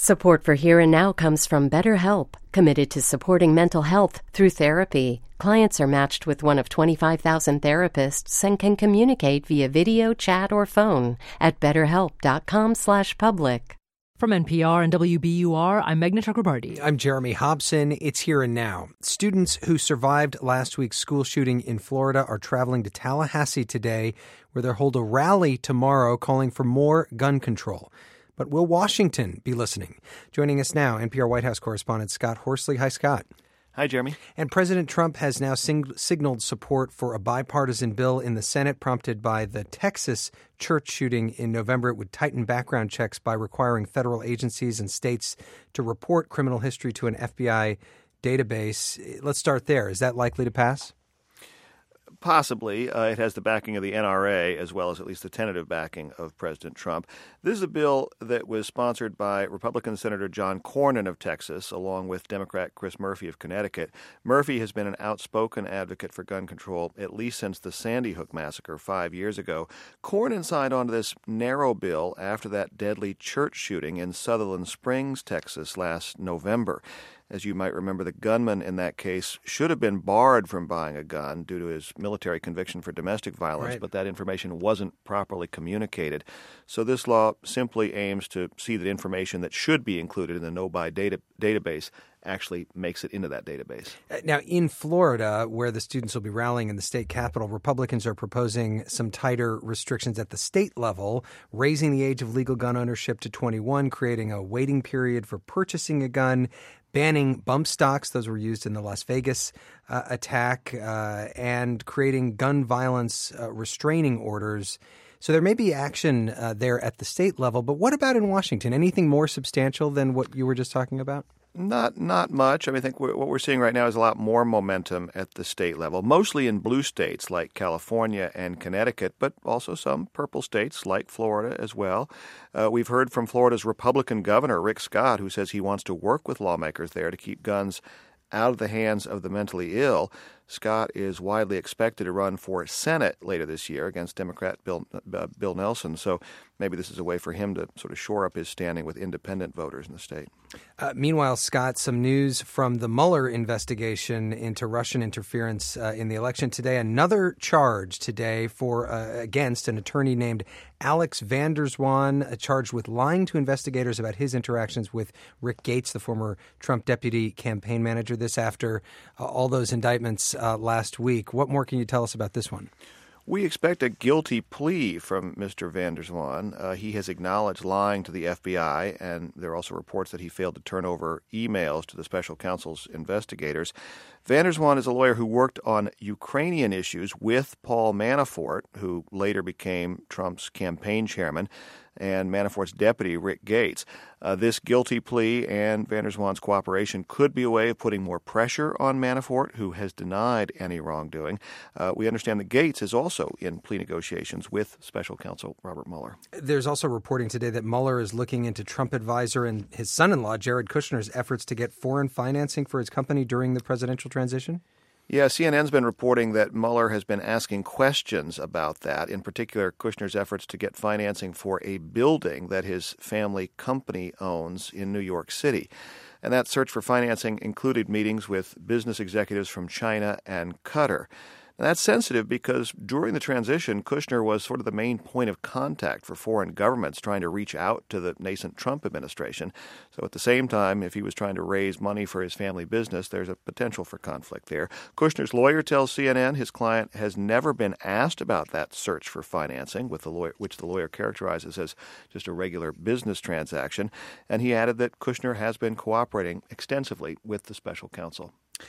Support for Here and Now comes from BetterHelp, committed to supporting mental health through therapy. Clients are matched with one of 25,000 therapists and can communicate via video, chat, or phone at betterhelp.com/public. From NPR and WBUR, I'm Meghna Chakrabarti. I'm Jeremy Hobson. It's Here and Now. Students who survived last week's school shooting in Florida are traveling to Tallahassee today, where they'll hold a rally tomorrow calling for more gun control. But will Washington be listening? Joining us now, NPR White House correspondent Scott Horsley. Hi, Scott. Hi, Jeremy. And President Trump has now signaled support for a bipartisan bill in the Senate prompted by the Texas church shooting in November. It would tighten background checks by requiring federal agencies and states to report criminal history to an FBI database. Let's start there. Is that likely to pass? Possibly. It has the backing of the NRA as well as at least the tentative backing of President Trump. This is a bill that was sponsored by Republican Senator John Cornyn of Texas, along with Democrat Chris Murphy of Connecticut. Murphy has been an outspoken advocate for gun control at least since the Sandy Hook massacre 5 years ago. Cornyn signed on to this narrow bill after that deadly church shooting in Sutherland Springs, Texas, last November. As you might remember, the gunman in that case should have been barred from buying a gun due to his military conviction for domestic violence, right. But that information wasn't properly communicated. So this law simply aims to see that information that should be included in the no-buy database actually makes it into that database. Now, in Florida, where the students will be rallying in the state capitol, Republicans are proposing some tighter restrictions at the state level, raising the age of legal gun ownership to 21, creating a waiting period for purchasing a gun, banning bump stocks, those were used in the Las Vegas attack, and creating gun violence restraining orders. So there may be action there at the state level, but what about in Washington? Anything more substantial than what you were just talking about? Not much. I mean, I think what we're seeing right now is a lot more momentum at the state level, mostly in blue states like California and Connecticut, but also some purple states like Florida as well. We've heard from Florida's Republican governor, Rick Scott, who says he wants to work with lawmakers there to keep guns out of the hands of the mentally ill. Scott is widely expected to run for Senate later this year against Democrat Bill Nelson. So maybe this is a way for him to sort of shore up his standing with independent voters in the state. Meanwhile, Scott, some news from the Mueller investigation into Russian interference in the election today. Another charge today against an attorney named Alex van der Zwaan, charged with lying to investigators about his interactions with Rick Gates, the former Trump deputy campaign manager. This after all those indictments last week. What more can you tell us about this one? We expect a guilty plea from Mr. van der Zwaan. He has acknowledged lying to the FBI, and there are also reports that he failed to turn over emails to the special counsel's investigators. Van der Zwaan is a lawyer who worked on Ukrainian issues with Paul Manafort, who later became Trump's campaign chairman, and Manafort's deputy, Rick Gates. This guilty plea and van der Zwaan's cooperation could be a way of putting more pressure on Manafort, who has denied any wrongdoing. We understand that Gates is also in plea negotiations with special counsel Robert Mueller. There's also reporting today that Mueller is looking into Trump advisor and his son-in-law, Jared Kushner's efforts to get foreign financing for his company during the presidential transition. Yeah, CNN's been reporting that Mueller has been asking questions about that, in particular Kushner's efforts to get financing for a building that his family company owns in New York City. And that search for financing included meetings with business executives from China and Qatar. And that's sensitive because during the transition, Kushner was sort of the main point of contact for foreign governments trying to reach out to the nascent Trump administration. So at the same time, if he was trying to raise money for his family business, there's a potential for conflict there. Kushner's lawyer tells CNN his client has never been asked about that search for financing, which the lawyer characterizes as just a regular business transaction. And he added that Kushner has been cooperating extensively with the special counsel.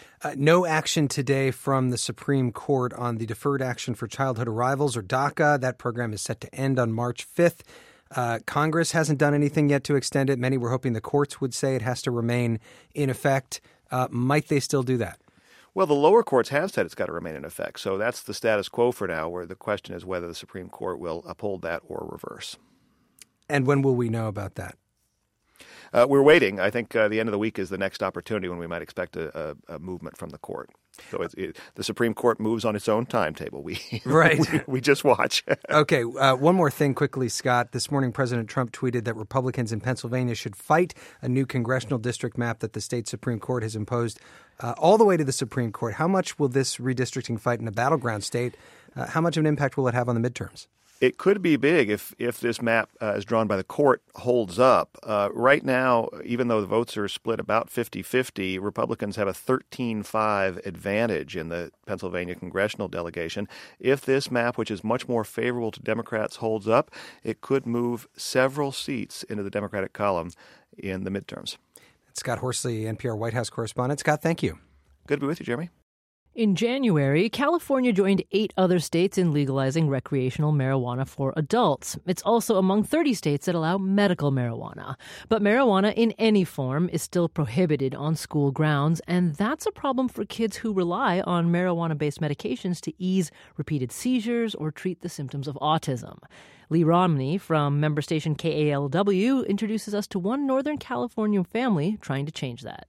No action today from the Supreme Court on the Deferred Action for Childhood Arrivals, or DACA. That program is set to end on March 5th. Congress hasn't done anything yet to extend it. Many were hoping the courts would say it has to remain in effect. Might they still do that? Well, the lower courts have said it's got to remain in effect. So that's the status quo for now, where the question is whether the Supreme Court will uphold that or reverse. And when will we know about that? we're waiting. I think the end of the week is the next opportunity when we might expect a movement from the court. So the Supreme Court moves on its own timetable. We just watch. Okay, one more thing quickly, Scott. This morning, President Trump tweeted that Republicans in Pennsylvania should fight a new congressional district map that the state Supreme Court has imposed all the way to the Supreme Court. How much will this redistricting fight in a battleground state, how much of an impact will it have on the midterms? It could be big if this map as drawn by the court holds up. Right now, even though the votes are split about 50-50, Republicans have a 13-5 advantage in the Pennsylvania congressional delegation. If this map, which is much more favorable to Democrats, holds up, it could move several seats into the Democratic column in the midterms. Scott Horsley, NPR White House correspondent. Scott, thank you. Good to be with you, Jeremy. In January, California joined 8 other states in legalizing recreational marijuana for adults. It's also among 30 states that allow medical marijuana. But marijuana in any form is still prohibited on school grounds, and that's a problem for kids who rely on marijuana-based medications to ease repeated seizures or treat the symptoms of autism. Lee Romney from member station KALW introduces us to one Northern California family trying to change that.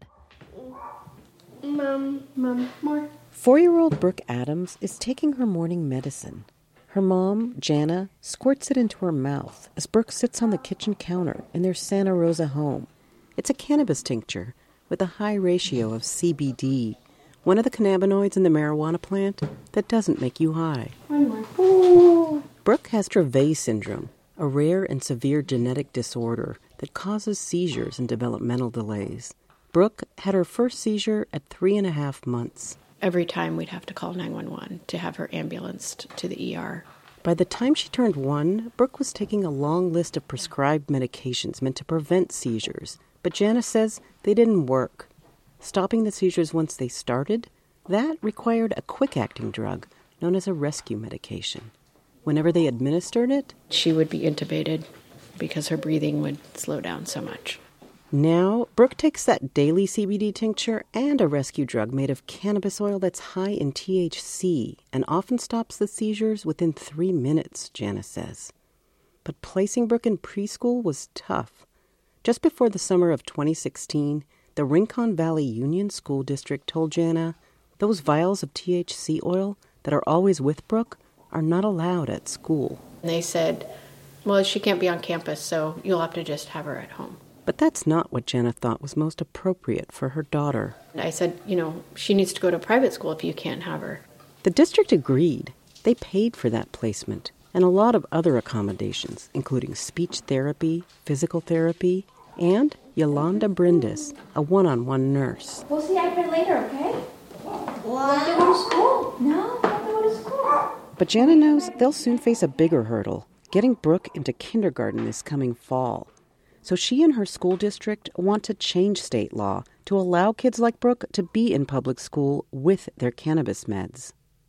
Mom, more. 4-year-old Brooke Adams is taking her morning medicine. Her mom, Jana, squirts it into her mouth as Brooke sits on the kitchen counter in their Santa Rosa home. It's a cannabis tincture with a high ratio of CBD, one of the cannabinoids in the marijuana plant that doesn't make you high. One more. Ooh. Brooke has Dravet syndrome, a rare and severe genetic disorder that causes seizures and developmental delays. Brooke had her first seizure at 3.5 months. Every time we'd have to call 911 to have her ambulanced to the ER. By the time she turned 1, Brooke was taking a long list of prescribed medications meant to prevent seizures, but Janice says they didn't work. Stopping the seizures once they started, that required a quick-acting drug known as a rescue medication. Whenever they administered it, she would be intubated because her breathing would slow down so much. Now, Brooke takes that daily CBD tincture and a rescue drug made of cannabis oil that's high in THC and often stops the seizures within 3 minutes, Janice says. But placing Brooke in preschool was tough. Just before the summer of 2016, the Rincon Valley Union School District told Jana those vials of THC oil that are always with Brooke are not allowed at school. They said, well, she can't be on campus, so you'll have to just have her at home. But that's not what Jana thought was most appropriate for her daughter. I said, she needs to go to private school if you can't have her. The district agreed. They paid for that placement and a lot of other accommodations, including speech therapy, physical therapy, and Yolanda Brindis, a one-on-one nurse. We'll see iPad later, okay? What? Have to go to school. No, I have to go to school. But Jana knows they'll soon face a bigger hurdle, getting Brooke into kindergarten this coming fall. So she and her school district want to change state law to allow kids like Brooke to be in public school with their cannabis meds.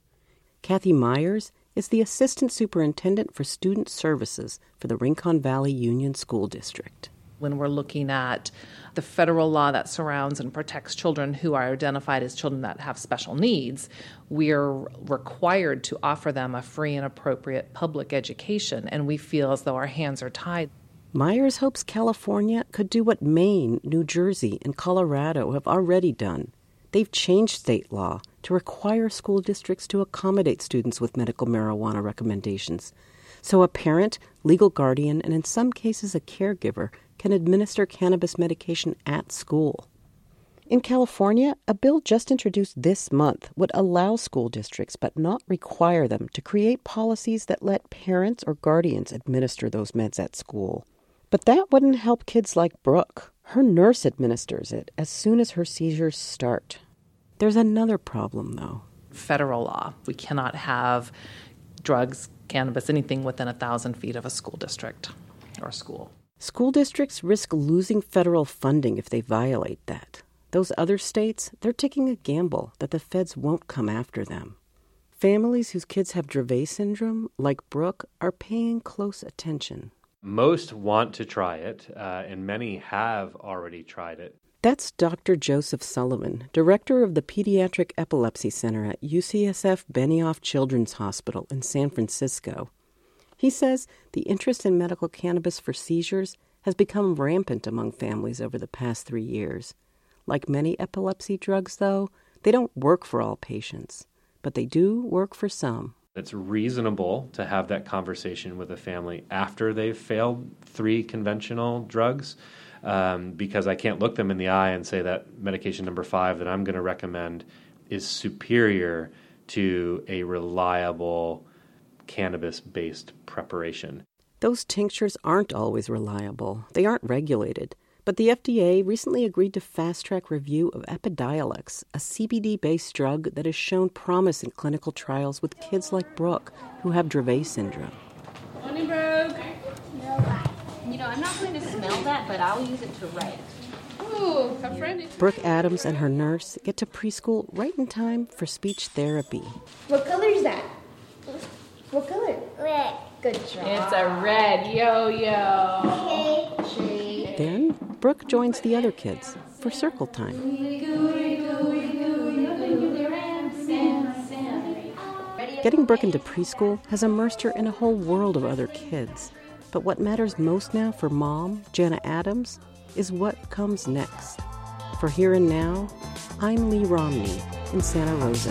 Kathy Myers is the Assistant Superintendent for Student Services for the Rincon Valley Union School District. When we're looking at the federal law that surrounds and protects children who are identified as children that have special needs, we're required to offer them a free and appropriate public education, and we feel as though our hands are tied. Myers hopes California could do what Maine, New Jersey, and Colorado have already done. They've changed state law to require school districts to accommodate students with medical marijuana recommendations. So a parent, legal guardian, and in some cases a caregiver can administer cannabis medication at school. In California, a bill just introduced this month would allow school districts but not require them to create policies that let parents or guardians administer those meds at school. But that wouldn't help kids like Brooke. Her nurse administers it as soon as her seizures start. There's another problem, though. Federal law. We cannot have drugs, cannabis, anything within 1,000 feet of a school district or school. School districts risk losing federal funding if they violate that. Those other states, they're taking a gamble that the feds won't come after them. Families whose kids have Dravet syndrome, like Brooke, are paying close attention. Most want to try it, and many have already tried it. That's Dr. Joseph Sullivan, director of the Pediatric Epilepsy Center at UCSF Benioff Children's Hospital in San Francisco. He says the interest in medical cannabis for seizures has become rampant among families over the past 3 years. Like many epilepsy drugs, though, they don't work for all patients, but they do work for some. It's reasonable to have that conversation with a family after they've failed 3 conventional drugs, because I can't look them in the eye and say that medication number 5 that I'm going to recommend is superior to a reliable cannabis-based preparation. Those tinctures aren't always reliable. They aren't regulated. But the FDA recently agreed to fast-track review of Epidiolex, a CBD-based drug that has shown promise in clinical trials with kids like Brooke, who have Dravet syndrome. Morning, Brooke. I'm not going to smell that, but I'll use it to write. Ooh, how friendly. Brooke Adams and her nurse get to preschool right in time for speech therapy. What color is that? What color? Red. Good job. It's a red yo-yo. Okay. Then Brooke joins the other kids for circle time. Getting Brooke into preschool has immersed her in a whole world of other kids. But what matters most now for Mom, Jana Adams, is what comes next. For Here and Now, I'm Lee Romney in Santa Rosa.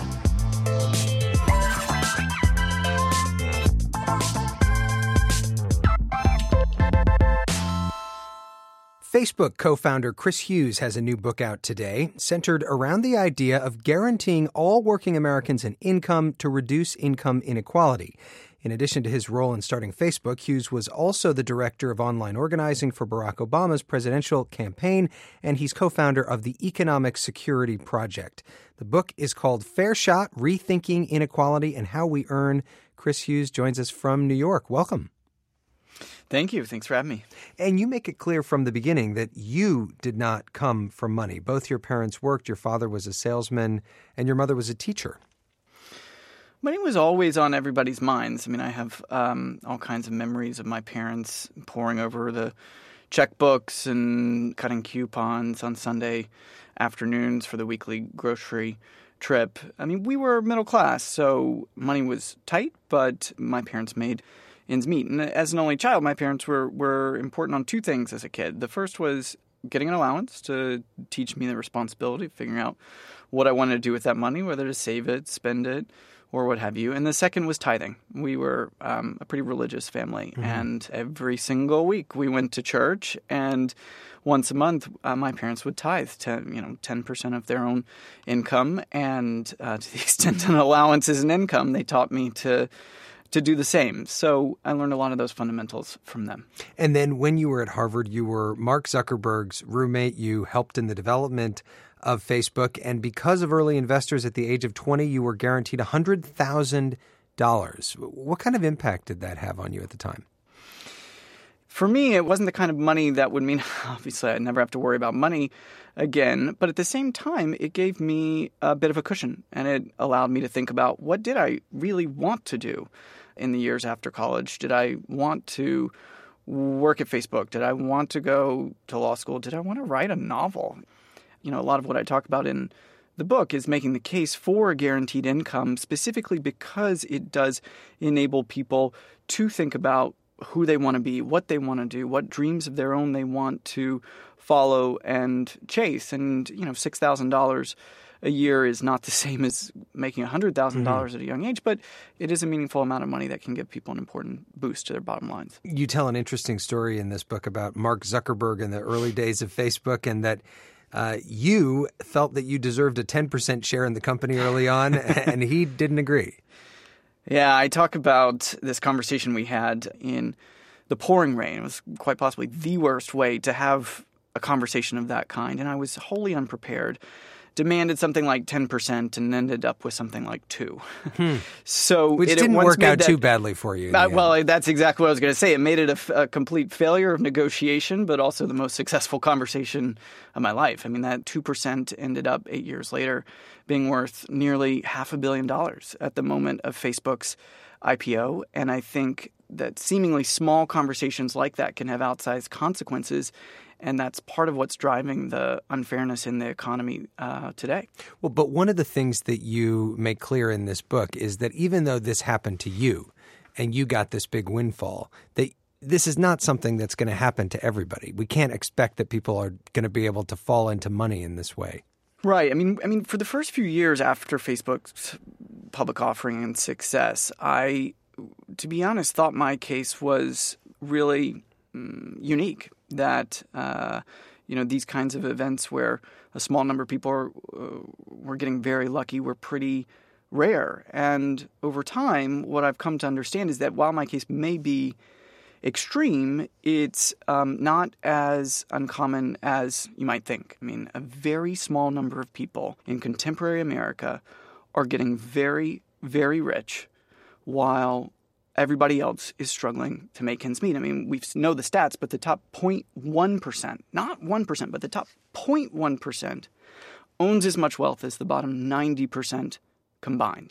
Facebook co-founder Chris Hughes has a new book out today centered around the idea of guaranteeing all working Americans an income to reduce income inequality. In addition to his role in starting Facebook, Hughes was also the director of online organizing for Barack Obama's presidential campaign, and he's co-founder of the Economic Security Project. The book is called Fair Shot: Rethinking Inequality and How We Earn. Chris Hughes joins us from New York. Welcome. Thank you. Thanks for having me. And you make it clear from the beginning that you did not come from money. Both your parents worked. Your father was a salesman and your mother was a teacher. Money was always on everybody's minds. I mean, I have all kinds of memories of my parents poring over the checkbooks and cutting coupons on Sunday afternoons for the weekly grocery trip. I mean, we were middle class, so money was tight, but my parents made ends meet. And as an only child, my parents were important on 2 things as a kid. The first was getting an allowance to teach me the responsibility of figuring out what I wanted to do with that money, whether to save it, spend it, or what have you. And the second was tithing. We were a pretty religious family, and every single week we went to church, and once a month my parents would tithe 10% of their own income, and to the extent an allowance is an income, they taught me to do the same. So I learned a lot of those fundamentals from them. And then when you were at Harvard, you were Mark Zuckerberg's roommate. You helped in the development of Facebook. And because of early investors at the age of 20, you were guaranteed $100,000. What kind of impact did that have on you at the time? For me, it wasn't the kind of money that would mean, obviously, I'd never have to worry about money again. But at the same time, it gave me a bit of a cushion, and it allowed me to think about, what did I really want to do in the years after college? Did I want to work at Facebook? Did I want to go to law school? Did I want to write a novel? A lot of what I talk about in the book is making the case for a guaranteed income, specifically because it does enable people to think about who they want to be, what they want to do, what dreams of their own they want to follow and chase. And, $6,000 a year is not the same as making $100,000 at a young age, but it is a meaningful amount of money that can give people an important boost to their bottom lines. You tell an interesting story in this book about Mark Zuckerberg in the early days of Facebook, and that you felt that you deserved a 10% share in the company early on, and he didn't agree. Yeah, I talk about this conversation we had in the pouring rain. It was quite possibly the worst way to have a conversation of that kind, and I was wholly unprepared. Demanded something like 10% and ended up with something like 2%. So which didn't work out too badly for you. Well, that's exactly what I was going to say. It made it a complete failure of negotiation, but also the most successful conversation of my life. I mean, that 2% ended up 8 years later being worth nearly $500 million at the moment of Facebook's IPO. And I think that seemingly small conversations like that can have outsized consequences. And that's part of what's driving the unfairness in the economy today. Well, but one of the things that you make clear in this book is that even though this happened to you and you got this big windfall, that this is not something that's going to happen to everybody. We can't expect that people are going to be able to fall into money in this way. Right. I mean, for the first few years after Facebook's public offering and success, I, to be honest, thought my case was really unique. That these kinds of events where a small number of people were getting very lucky were pretty rare. And over time, what I've come to understand is that while my case may be extreme, it's not as uncommon as you might think. I mean, a very small number of people in contemporary America are getting very, very rich while everybody else is struggling to make ends meet. I mean, we know the stats, but the top 0.1%, not 1%, but the top 0.1% owns as much wealth as the bottom 90% combined.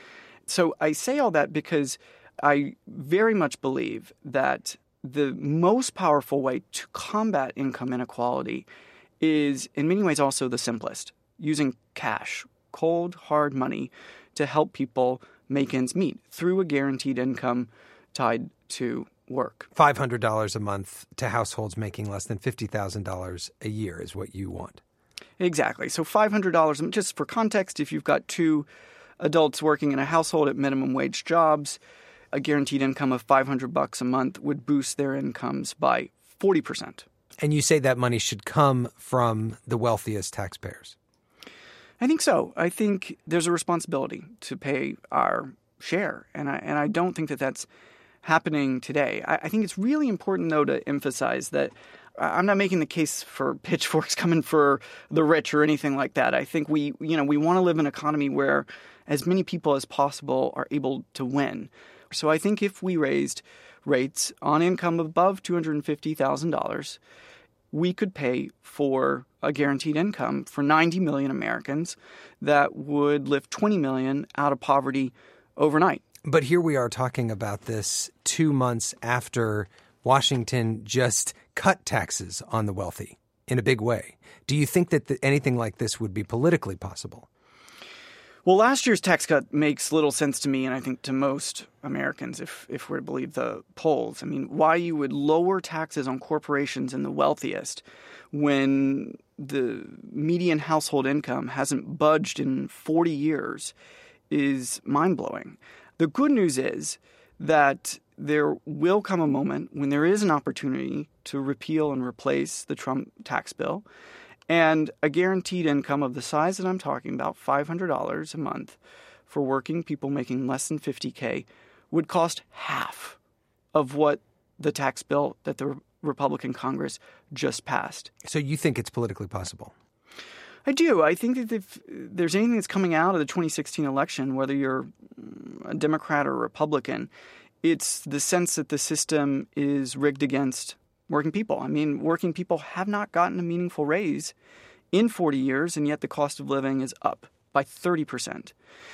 So I say all that because I very much believe that the most powerful way to combat income inequality is in many ways also the simplest, using cash, cold, hard money to help people make ends meet through a guaranteed income tied to work. $500 a month to households making less than $50,000 a year is what you want. Exactly. So $500, just for context, if you've got two adults working in a household at minimum wage jobs, a guaranteed income of $500 a month would boost their incomes by 40%. And you say that money should come from the wealthiest taxpayers. I think so. I think there's a responsibility to pay our share, and I don't think that that's happening today. I think it's really important, though, to emphasize that I'm not making the case for pitchforks coming for the rich or anything like that. I think we want to live in an economy where as many people as possible are able to win. So I think if we raised rates on income above $250,000, we could pay for a guaranteed income for 90 million Americans that would lift 20 million out of poverty overnight. But here we are talking about this 2 months after Washington just cut taxes on the wealthy in a big way. Do you think that anything like this would be politically possible? Well, last year's tax cut makes little sense to me, and I think to most Americans, if we're to believe the polls. I mean, why you would lower taxes on corporations and the wealthiest when the median household income hasn't budged in 40 years is mind-blowing. The good news is that there will come a moment when there is an opportunity to repeal and replace the Trump tax bill. And a guaranteed income of the size that I'm talking about, $500 a month for working people making less than $50K, would cost half of what the tax bill that the Republican Congress just passed. So you think it's politically possible? I do. I think that if there's anything that's coming out of the 2016 election, whether you're a Democrat or a Republican, it's the sense that the system is rigged against working people. I mean, working people have not gotten a meaningful raise in 40 years, and yet the cost of living is up by 30%.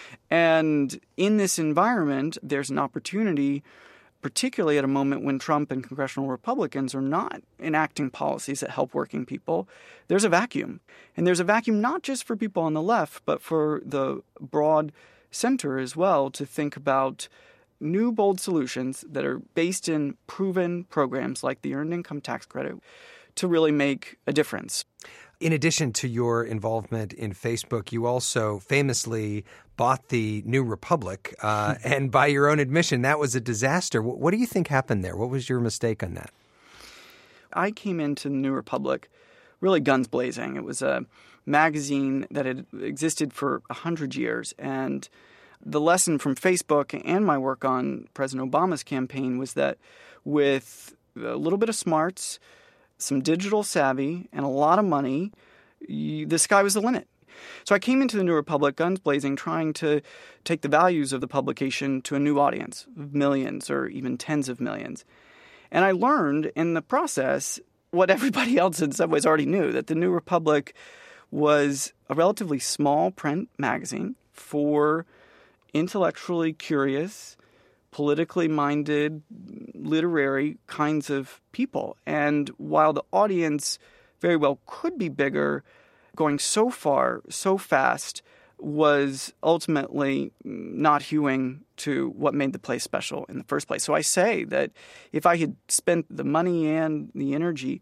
And in this environment, there's an opportunity, particularly at a moment when Trump and congressional Republicans are not enacting policies that help working people. There's a vacuum. And there's a vacuum not just for people on the left, but for the broad center as well to think about new, bold solutions that are based in proven programs like the Earned Income Tax Credit to really make a difference. In addition to your involvement in Facebook, you also famously bought the New Republic. And by your own admission, that was a disaster. What do you think happened there? What was your mistake on that? I came into the New Republic really guns blazing. It was a magazine that had existed for 100 years, and the lesson from Facebook and my work on President Obama's campaign was that with a little bit of smarts, some digital savvy, and a lot of money, the sky was the limit. So I came into the New Republic guns blazing, trying to take the values of the publication to a new audience of millions or even tens of millions. And I learned in the process what everybody else in some ways already knew, that the New Republic was a relatively small print magazine for intellectually curious, politically minded, literary kinds of people. And while the audience very well could be bigger, going so far, so fast, was ultimately not hewing to what made the place special in the first place. So I say that if I had spent the money and the energy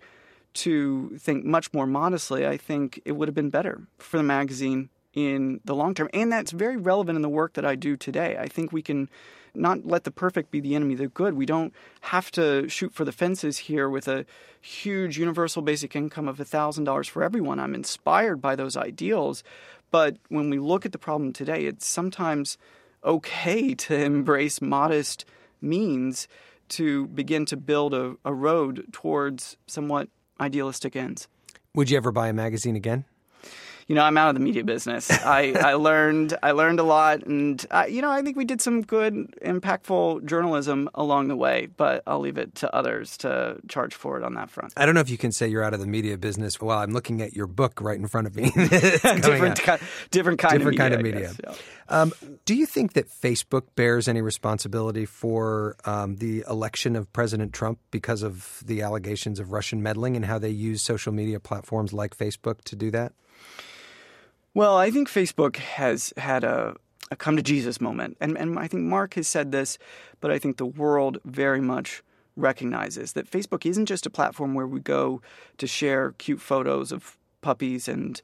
to think much more modestly, I think it would have been better for the magazine in the long term. And that's very relevant in the work that I do today. I think we can not let the perfect be the enemy of the good. We don't have to shoot for the fences here with a huge universal basic income of $1,000 for everyone. I'm inspired by those ideals. But when we look at the problem today, it's sometimes okay to embrace modest means to begin to build a road towards somewhat idealistic ends. Would you ever buy a magazine again? I'm out of the media business. I learned a lot, and I think we did some good, impactful journalism along the way. But I'll leave it to others to charge for it on that front. I don't know if you can say you're out of the media business while I'm looking at your book right in front of me. different kind of media. Guess, yeah. Do you think that Facebook bears any responsibility for the election of President Trump because of the allegations of Russian meddling and how they use social media platforms like Facebook to do that? Well, I think Facebook has had a come to Jesus moment. And I think Mark has said this, but I think the world very much recognizes that Facebook isn't just a platform where we go to share cute photos of puppies and,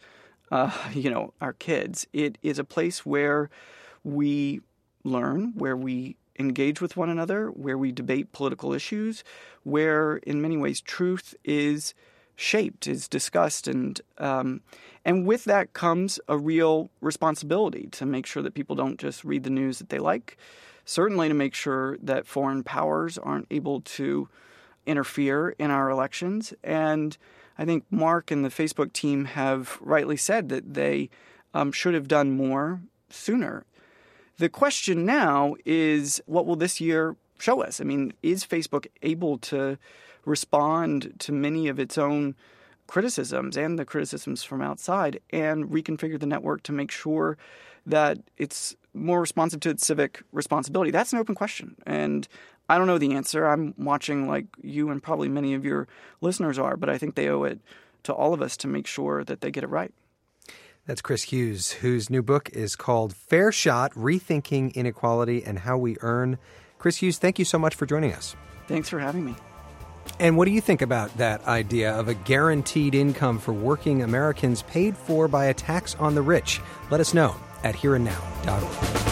our kids. It is a place where we learn, where we engage with one another, where we debate political issues, where in many ways truth is shaped, is discussed, and with that comes a real responsibility to make sure that people don't just read the news that they like, certainly to make sure that foreign powers aren't able to interfere in our elections. And I think Mark and the Facebook team have rightly said that they should have done more sooner. The question now is, what will this year show us? I mean, is Facebook able to respond to many of its own criticisms and the criticisms from outside and reconfigure the network to make sure that it's more responsive to its civic responsibility? That's an open question. And I don't know the answer. I'm watching like you and probably many of your listeners are, but I think they owe it to all of us to make sure that they get it right. That's Chris Hughes, whose new book is called Fair Shot, Rethinking Inequality and How We Earn. Chris Hughes, thank you so much for joining us. Thanks for having me. And what do you think about that idea of a guaranteed income for working Americans paid for by a tax on the rich? Let us know at hereandnow.org.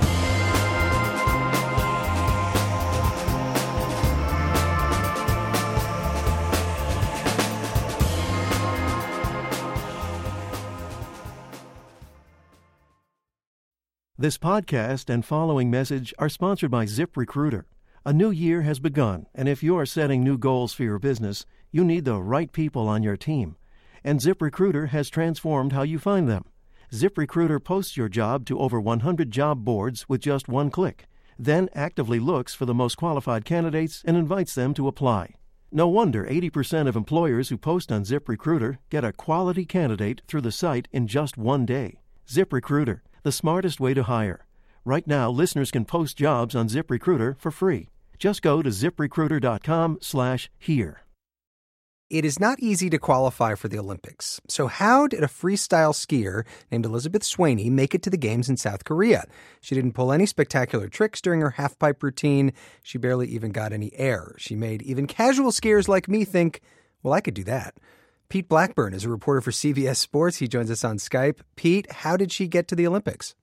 This podcast and following message are sponsored by ZipRecruiter. A new year has begun, and if you are setting new goals for your business, you need the right people on your team. And ZipRecruiter has transformed how you find them. ZipRecruiter posts your job to over 100 job boards with just one click, then actively looks for the most qualified candidates and invites them to apply. No wonder 80% of employers who post on ZipRecruiter get a quality candidate through the site in just one day. ZipRecruiter, the smartest way to hire. Right now, listeners can post jobs on ZipRecruiter for free. Just go to ZipRecruiter.com/here. It is not easy to qualify for the Olympics. So how did a freestyle skier named Elizabeth Swaney make it to the Games in South Korea? She didn't pull any spectacular tricks during her halfpipe routine. She barely even got any air. She made even casual skiers like me think, well, I could do that. Pete Blackburn is a reporter for CBS Sports. He joins us on Skype. Pete, how did she get to the Olympics?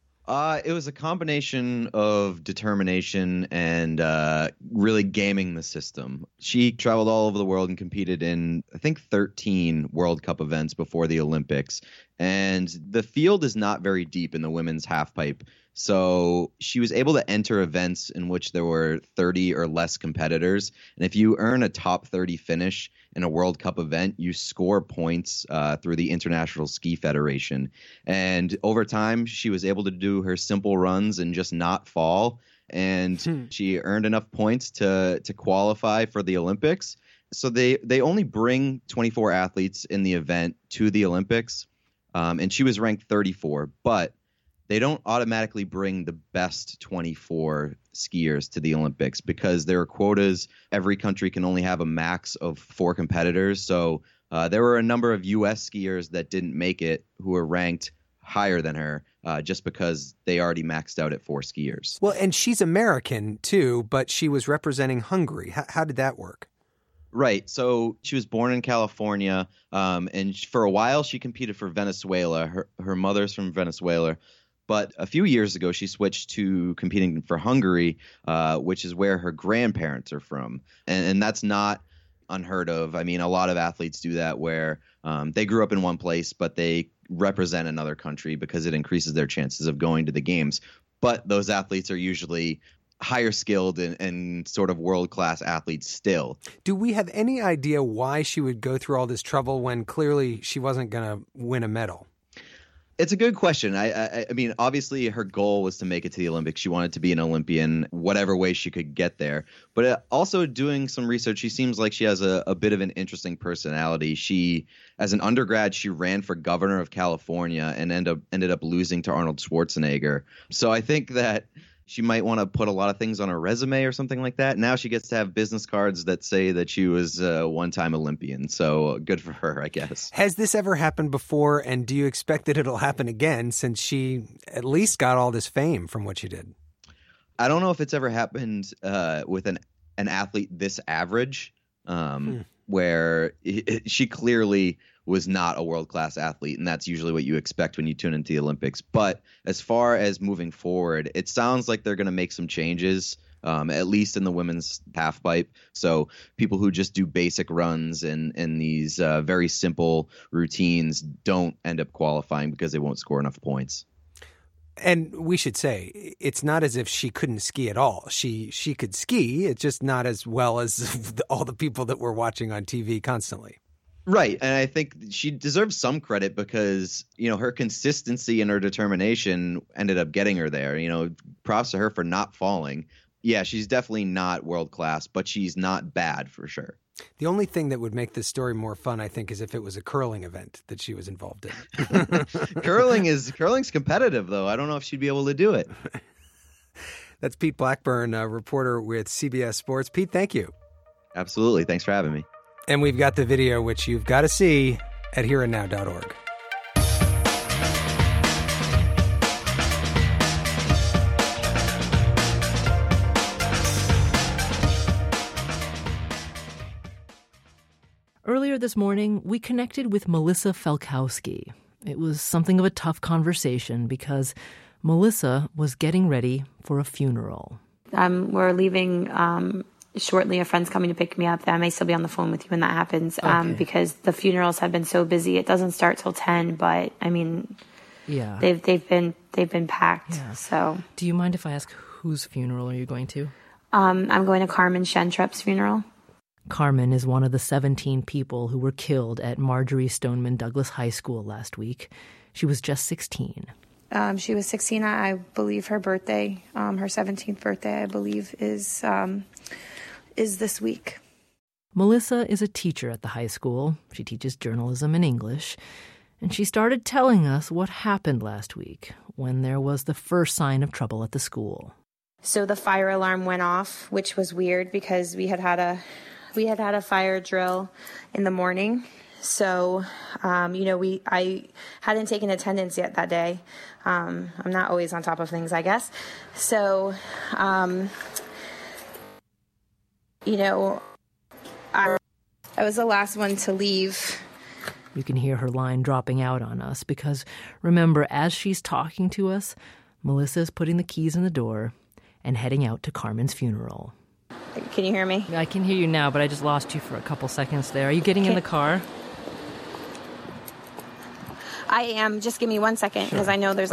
It was a combination of determination and really gaming the system. She traveled all over the world and competed in, I think, 13 World Cup events before the Olympics. And the field is not very deep in the women's halfpipe. So she was able to enter events in which there were 30 or less competitors. And if you earn a top 30 finish in a World Cup event, you score points through the International Ski Federation. And over time, she was able to do her simple runs and just not fall. And she earned enough points to qualify for the Olympics. So they only bring 24 athletes in the event to the Olympics. And she was ranked 34. But they don't automatically bring the best 24 skiers to the Olympics because there are quotas. Every country can only have a max of 4 competitors. So there were a number of U.S. skiers that didn't make it who were ranked higher than her just because they already maxed out at 4 skiers. Well, and she's American too, but she was representing Hungary. How did that work? Right. So she was born in California, and for a while she competed for Venezuela. Her mother's from Venezuela. But a few years ago, she switched to competing for Hungary, which is where her grandparents are from. And that's not unheard of. I mean, a lot of athletes do that where they grew up in one place, but they represent another country because it increases their chances of going to the games. But those athletes are usually higher skilled and sort of world-class athletes still. Do we have any idea why she would go through all this trouble when clearly she wasn't going to win a medal? It's a good question. I mean, obviously her goal was to make it to the Olympics. She wanted to be an Olympian, whatever way she could get there. But also doing some research, she seems like she has a bit of an interesting personality. She, as an undergrad, she ran for governor of California and ended up losing to Arnold Schwarzenegger. So I think that she might want to put a lot of things on her resume or something like that. Now she gets to have business cards that say that she was a one-time Olympian. So good for her, I guess. Has this ever happened before, and do you expect that it'll happen again since she at least got all this fame from what she did? I don't know if it's ever happened with an athlete this average, where she clearly was not a world-class athlete, and that's usually what you expect when you tune into the Olympics. But as far as moving forward, it sounds like they're going to make some changes, at least in the women's halfpipe. So people who just do basic runs and these very simple routines don't end up qualifying because they won't score enough points. And we should say, it's not as if she couldn't ski at all. She could ski, it's just not as well as all the people that we're watching on TV constantly. Right. And I think she deserves some credit because, her consistency and her determination ended up getting her there. Props to her for not falling. Yeah, she's definitely not world class, but she's not bad for sure. The only thing that would make this story more fun, I think, is if it was a curling event that she was involved in. Curling's competitive, though. I don't know if she'd be able to do it. That's Pete Blackburn, a reporter with CBS Sports. Pete, thank you. Absolutely. Thanks for having me. And we've got the video, which you've got to see at hereandnow.org. Earlier this morning, we connected with Melissa Felkowski. It was something of a tough conversation because Melissa was getting ready for a funeral. We're leaving shortly. A friend's coming to pick me up. I may still be on the phone with you when that happens because the funerals have been so busy. It doesn't start till 10, but I mean, yeah, they've been packed. Yeah. So, do you mind if I ask whose funeral are you going to? I'm going to Carmen Shentrup's funeral. Carmen is one of the 17 people who were killed at Marjory Stoneman Douglas High School last week. She was just 16. She was 16. I believe her birthday, her 17th birthday, I believe, is this week. Melissa is a teacher at the high school. She teaches journalism and English. And she started telling us what happened last week when there was the first sign of trouble at the school. So the fire alarm went off, which was weird because we had had a fire drill in the morning. So, I hadn't taken attendance yet that day. I'm not always on top of things, I guess. So, I was the last one to leave. You can hear her line dropping out on us because, remember, as she's talking to us, Melissa's putting the keys in the door and heading out to Carmen's funeral. Can you hear me? I can hear you now, but I just lost you for a couple seconds there. Are you getting in the car? I am. Just give me 1 second because I know there's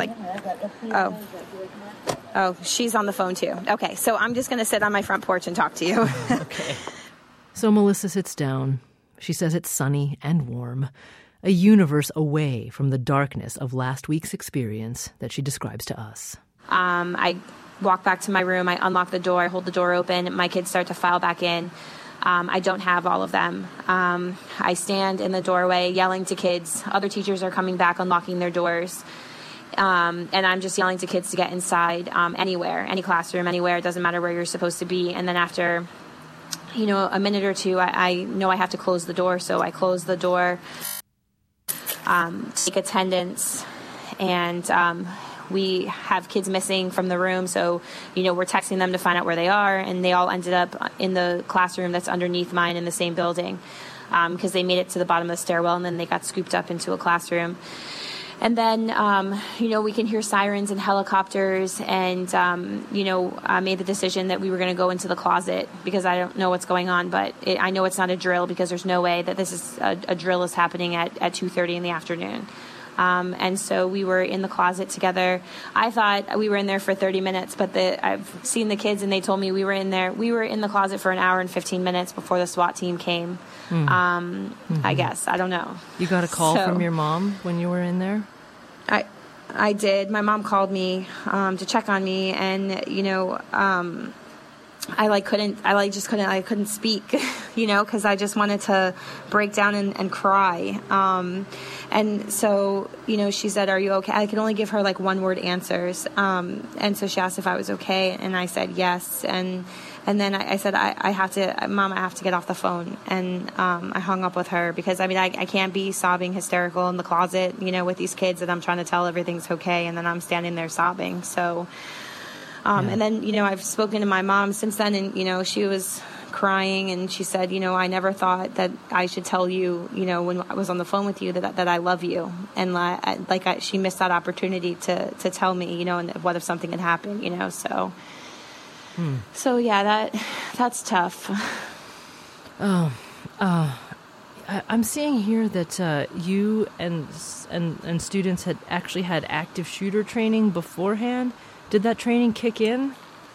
Oh, she's on the phone too. Okay, so I'm just going to sit on my front porch and talk to you. Okay. So Melissa sits down. She says it's sunny and warm, a universe away from the darkness of last week's experience that she describes to us. I walk back to my room. I unlock the door. I hold the door open. My kids start to file back in. I don't have all of them. I stand in the doorway yelling to kids. Other teachers are coming back, unlocking their doors. And I'm just yelling to kids to get inside anywhere, any classroom, anywhere. It doesn't matter where you're supposed to be. And then after, a minute or two, I know I have to close the door. So I close the door, take attendance. and we have kids missing from the room. So, we're texting them to find out where they are, and they all ended up in the classroom that's underneath mine in the same building, because they made it to the bottom of the stairwell, and then they got scooped up into a classroom. And then, we can hear sirens and helicopters, and, I made the decision that we were going to go into the closet because I don't know what's going on, but I know it's not a drill, because there's no way that this is a drill is happening at 2:30 in the afternoon. And so we were in the closet together. I thought we were in there for 30 minutes, but I've seen the kids, and they told me we were in the closet for an hour and 15 minutes before the SWAT team came. I guess. I don't know. You got a call from your mom when you were in there? I did. My mom called me to check on me, and, I couldn't speak, because I just wanted to break down and cry. And so, she said, "Are you okay?" I could only give her one-word answers. And so she asked if I was okay, and I said yes. And then I said, Mom, I have to get off the phone. And I hung up with her because, I can't be sobbing hysterical in the closet, with these kids that I'm trying to tell everything's okay, and then I'm standing there sobbing. So... And then, I've spoken to my mom since then, and, she was crying, and she said, I never thought that I should tell you, when I was on the phone with you that I love you. And she missed that opportunity to tell me, and what if something had happened, so. So, yeah, that's tough. I'm seeing here that you and students had actually had active shooter training beforehand. Did that training kick in?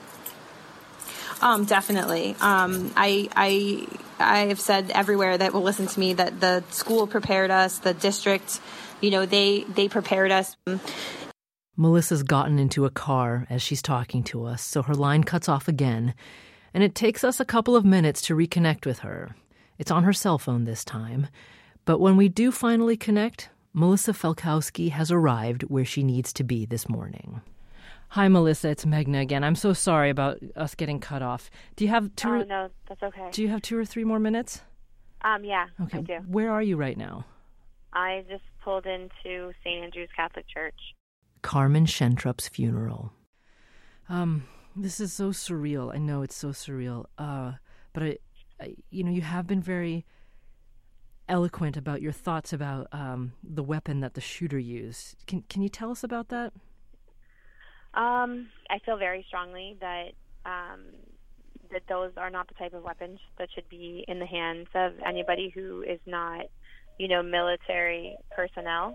Definitely. I have said everywhere that will listen to me that the school prepared us, the district, they prepared us. Melissa's gotten into a car as she's talking to us, so her line cuts off again, and it takes us a couple of minutes to reconnect with her. It's on her cell phone this time. But when we do finally connect, Melissa Felkowski has arrived where she needs to be this morning. Hi, Melissa. It's Meghna again. I'm so sorry about us getting cut off. Do you have two? Oh, no, that's okay. Do you have 2 or 3 more minutes? Yeah, okay. I do. Where are you right now? I just pulled into St. Andrew's Catholic Church. Carmen Shentrup's funeral. This is so surreal. I know it's so surreal. But I you have been very eloquent about your thoughts about the weapon that the shooter used. Can you tell us about that? I feel very strongly that those are not the type of weapons that should be in the hands of anybody who is not, military personnel.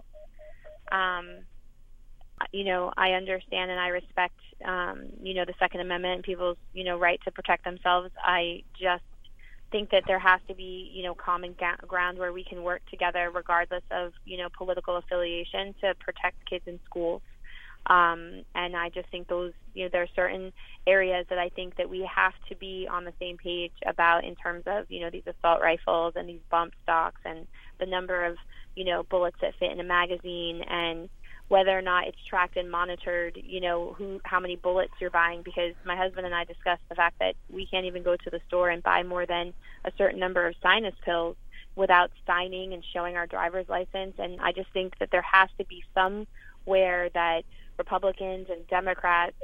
I understand and I respect, the Second Amendment and people's, right to protect themselves. I just think that there has to be, common ground where we can work together regardless of, political affiliation to protect kids in schools. And I just think those, there are certain areas that I think that we have to be on the same page about in terms of, these assault rifles and these bump stocks and the number of, bullets that fit in a magazine and whether or not it's tracked and monitored, how many bullets you're buying, because my husband and I discussed the fact that we can't even go to the store and buy more than a certain number of sinus pills without signing and showing our driver's license. And I just think that there has to be somewhere that Republicans and Democrats,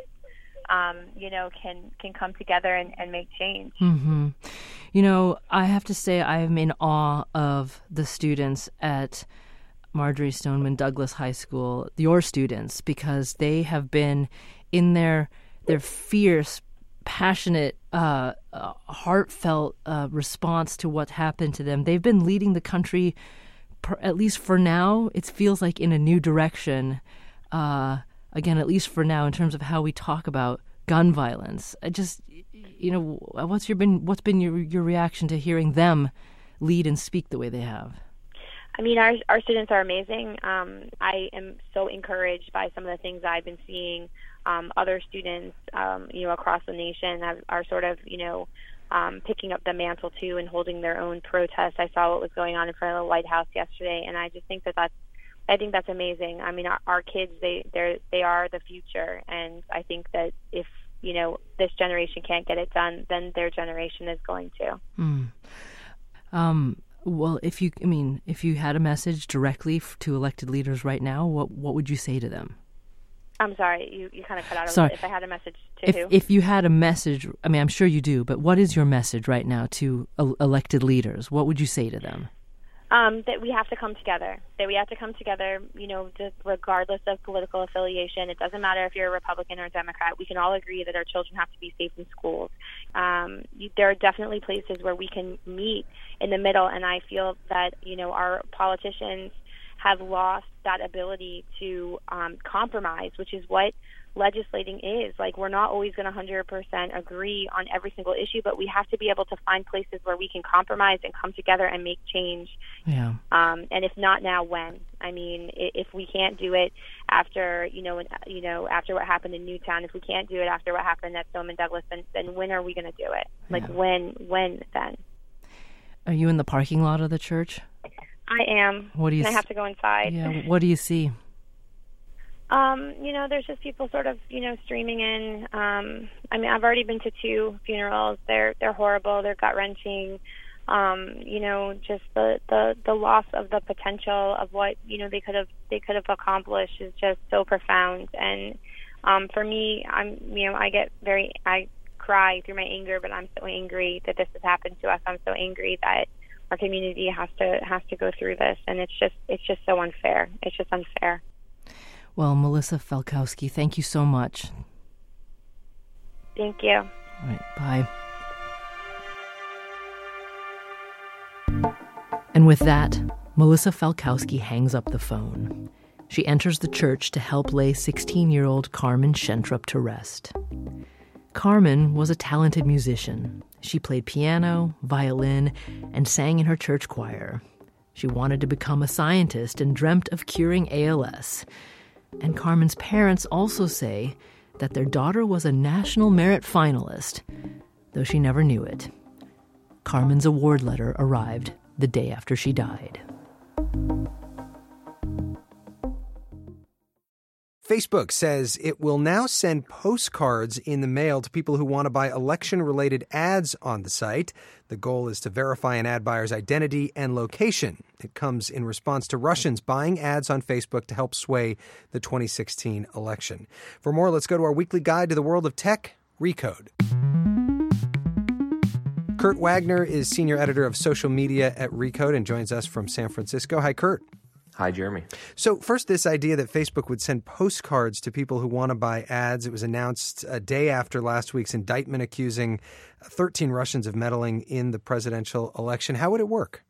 can come together and make change. Mm-hmm. I have to say I am in awe of the students at Marjory Stoneman Douglas High School, your students, because they have been in their fierce, passionate, heartfelt response to what happened to them. They've been leading the country, at least for now, it feels like in a new direction. Again, at least for now, in terms of how we talk about gun violence. I just, what's been your reaction to hearing them lead and speak the way they have? I mean, our students are amazing. I am so encouraged by some of the things I've been seeing. Other students, across the nation are sort of, picking up the mantle too and holding their own protests. I saw what was going on in front of the White House yesterday, and I just think that's amazing. I mean, our kids, they are the future, and I think that if this generation can't get it done, then their generation is going to. Well, if you had a message directly to elected leaders right now, what would you say to them? I'm sorry, you kind of cut out. Sorry. If I had a message to who? If you had a message, I'm sure you do, but what is your message right now to elected leaders? What would you say to them? That we have to come together. Just regardless of political affiliation. It doesn't matter if you're a Republican or a Democrat. We can all agree that our children have to be safe in schools. There are definitely places where we can meet in the middle, and I feel that, our politicians have lost that ability to compromise, which is what legislating is. Like, we're not always going to 100% agree on every single issue, but we have to be able to find places where we can compromise and come together and make change. Yeah. And if not now, when? If we can't do it after, after what happened in Newtown, if we can't do it after what happened at Stoneman Douglas, then when are we going to do it? Like, when then? Are you in the parking lot of the church? I am. What do you? I have to go inside. Yeah. What do you see? There's just people sort of, streaming in. I've already been to 2 funerals. They're horrible. They're gut-wrenching. Just the loss of the potential of what, they could have accomplished is just so profound. And for me, I cry through my anger, but I'm so angry that this has happened to us. I'm so angry that our community has to go through this, and it's just so unfair. It's just unfair. Well, Melissa Falkowski, thank you so much. Thank you. All right, bye. And with that, Melissa Falkowski hangs up the phone. She enters the church to help lay 16-year-old Carmen Schentrup to rest. Carmen was a talented musician. She played piano, violin, and sang in her church choir. She wanted to become a scientist and dreamt of curing ALS. And Carmen's parents also say that their daughter was a National Merit finalist, though she never knew it. Carmen's award letter arrived the day after she died. Facebook says it will now send postcards in the mail to people who want to buy election-related ads on the site. The goal is to verify an ad buyer's identity and location. It comes in response to Russians buying ads on Facebook to help sway the 2016 election. For more, let's go to our weekly guide to the world of tech, Recode. Kurt Wagner is senior editor of social media at Recode and joins us from San Francisco. Hi, Kurt. Hi, Jeremy. So first, this idea that Facebook would send postcards to people who want to buy ads. It was announced a day after last week's indictment accusing 13 Russians of meddling in the presidential election. How would it work?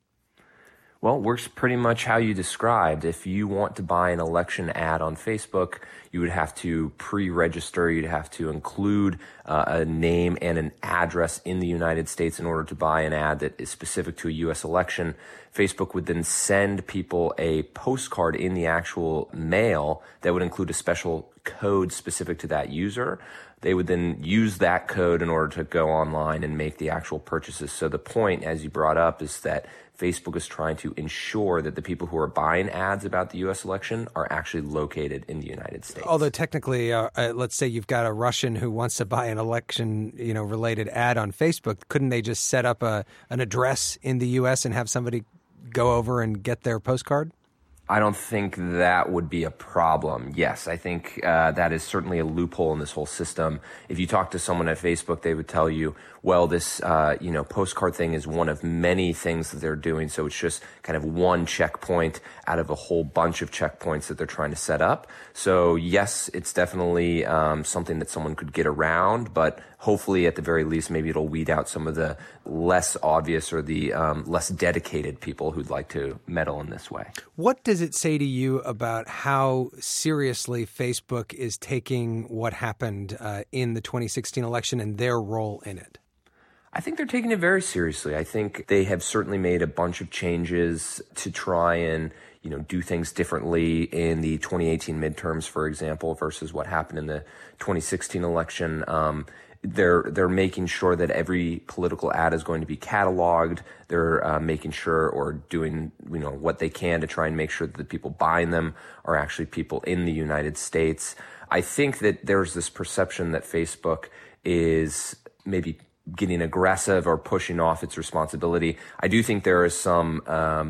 Well, it works pretty much how you described. If you want to buy an election ad on Facebook, you would have to pre-register. You'd have to include a name and an address in the United States in order to buy an ad that is specific to a U.S. election. Facebook would then send people a postcard in the actual mail that would include a special code specific to that user. They would then use that code in order to go online and make the actual purchases. So the point, as you brought up, is that Facebook is trying to ensure that the people who are buying ads about the U.S. election are actually located in the United States. Although technically, let's say you've got a Russian who wants to buy an election, related ad on Facebook. Couldn't they just set up an address in the U.S. and have somebody go over and get their postcard? I don't think that would be a problem. Yes, I think that is certainly a loophole in this whole system. If you talk to someone at Facebook, they would tell you, well, this postcard thing is one of many things that they're doing. So it's just kind of one checkpoint out of a whole bunch of checkpoints that they're trying to set up. So yes, it's definitely something that someone could get around, but hopefully at the very least, maybe it'll weed out some of the less obvious or the less dedicated people who'd like to meddle in this way. What does it say to you about how seriously Facebook is taking what happened in the 2016 election and their role in it? I think they're taking it very seriously. I think they have certainly made a bunch of changes to try and, do things differently in the 2018 midterms, for example, versus what happened in the 2016 election. They're making sure that every political ad is going to be cataloged. They're making sure or doing, what they can to try and make sure that the people buying them are actually people in the United States. I think that there's this perception that Facebook is maybe getting aggressive or pushing off its responsibility. I do think there is some,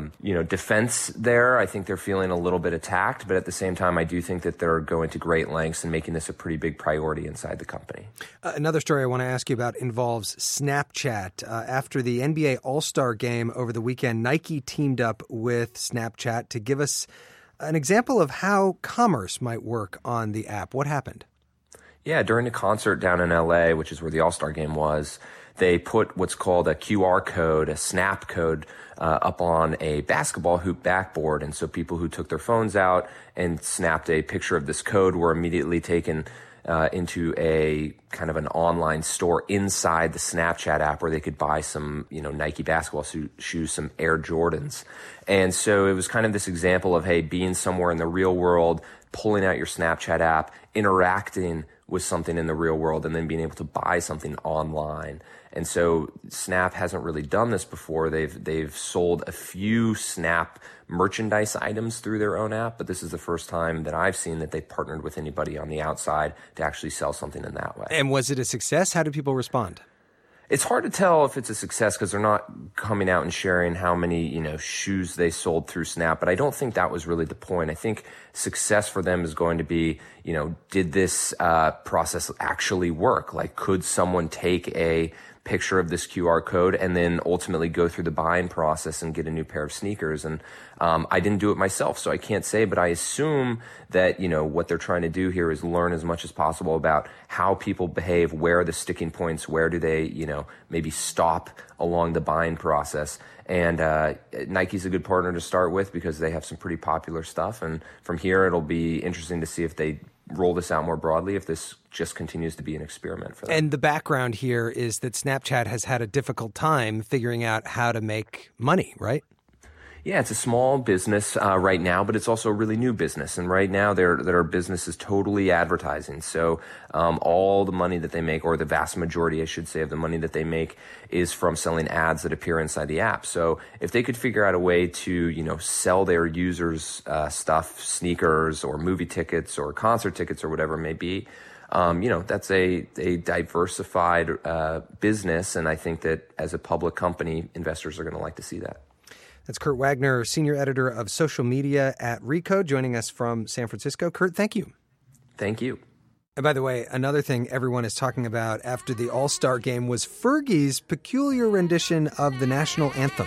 defense there. I think they're feeling a little bit attacked, but at the same time, I do think that they're going to great lengths and making this a pretty big priority inside the company. Another story I want to ask you about involves Snapchat. After the NBA All-Star Game over the weekend, Nike teamed up with Snapchat to give us an example of how commerce might work on the app. What happened? Yeah, during a concert down in LA, which is where the All-Star Game was, they put what's called a QR code, a snap code, up on a basketball hoop backboard. And so people who took their phones out and snapped a picture of this code were immediately taken into a kind of an online store inside the Snapchat app where they could buy some, Nike basketball shoes, some Air Jordans. And so it was kind of this example of, hey, being somewhere in the real world, pulling out your Snapchat app, interacting with something in the real world, and then being able to buy something online. And so Snap hasn't really done this before. They've sold a few Snap merchandise items through their own app, but this is the first time that I've seen that they partnered with anybody on the outside to actually sell something in that way. And was it a success? How did people respond? It's hard to tell if it's a success because they're not coming out and sharing how many, shoes they sold through Snap. But I don't think that was really the point. I think success for them is going to be, did this process actually work? Like, could someone take a picture of this QR code and then ultimately go through the buying process and get a new pair of sneakers? And I didn't do it myself, so I can't say, but I assume that, what they're trying to do here is learn as much as possible about how people behave, where are the sticking points, where do they, maybe stop along the buying process. And Nike's a good partner to start with because they have some pretty popular stuff. And from here, it'll be interesting to see if they roll this out more broadly, if this just continues to be an experiment for them. And the background here is that Snapchat has had a difficult time figuring out how to make money, right? Yeah, it's a small business right now, but it's also a really new business. And right now, their business is totally advertising. So all the money that they make, or the vast majority, I should say, of the money that they make is from selling ads that appear inside the app. So if they could figure out a way to, sell their users stuff, sneakers or movie tickets or concert tickets or whatever it may be, that's a diversified business. And I think that as a public company, investors are going to like to see that. That's Kurt Wagner, senior editor of social media at Recode, joining us from San Francisco. Kurt, thank you. Thank you. And by the way, another thing everyone is talking about after the All-Star Game was Fergie's peculiar rendition of the national anthem.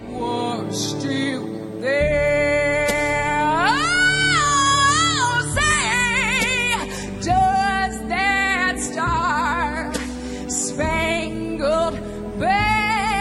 Was still there. Oh, say, does that star spangled banner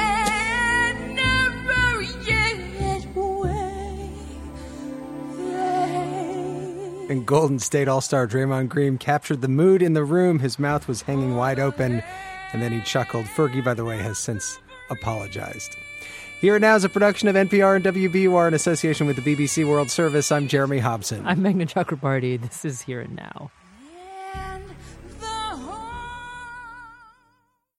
And Golden State All-Star Draymond Green captured the mood in the room. His mouth was hanging wide open, and then he chuckled. Fergie, by the way, has since apologized. Here and Now is a production of NPR and WBUR in association with the BBC World Service. I'm Jeremy Hobson. I'm Meghna Chakrabarti. This is Here and Now.